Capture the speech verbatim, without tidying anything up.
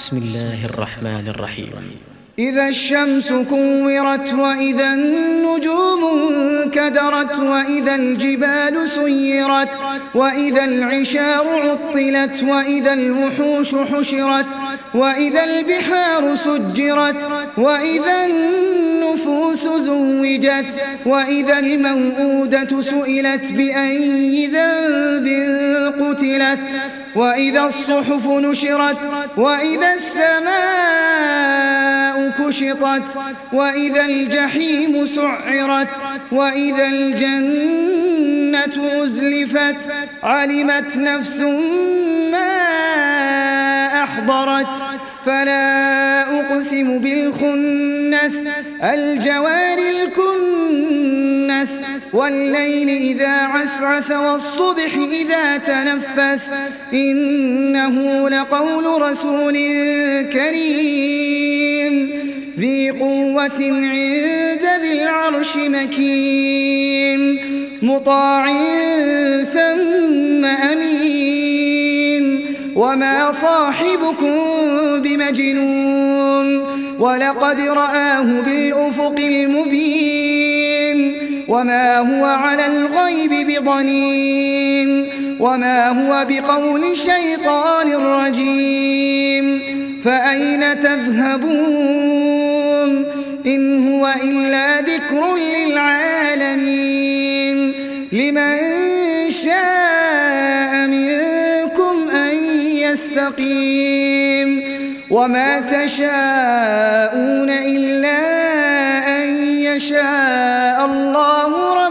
بسم الله الرحمن الرحيم. إذا الشمس كورت وإذا النجوم انكدرت وإذا الجبال سيرت وإذا العشار عطلت وإذا الوحوش حشرت وإذا البحار سجرت وإذا النفوس زوجت وإذا الموءودة سئلت بأي ذنب قتلت وإذا الصحف نشرت وإذا السماء كشطت وإذا الجحيم سعرت وإذا الجنة أزلفت علمت نفس ما أحضرت فلا أقسم بالخنس الجوار الكنس والليل إذا عسعس والصبح إذا تنفس إنه لقول رسول كريم ذي قوة عند ذي العرش مكين مطاع ثم أمين وما صاحبكم بمجنون ولقد رآه بالأفق المبين وما هو على الغيب بضنين وما هو بقول شيطان رجيم فأين تذهبون إن هو إلا ذكر للعالمين لمن شاء منكم أن يستقيم وما تشاءون إلا أن يشاء الله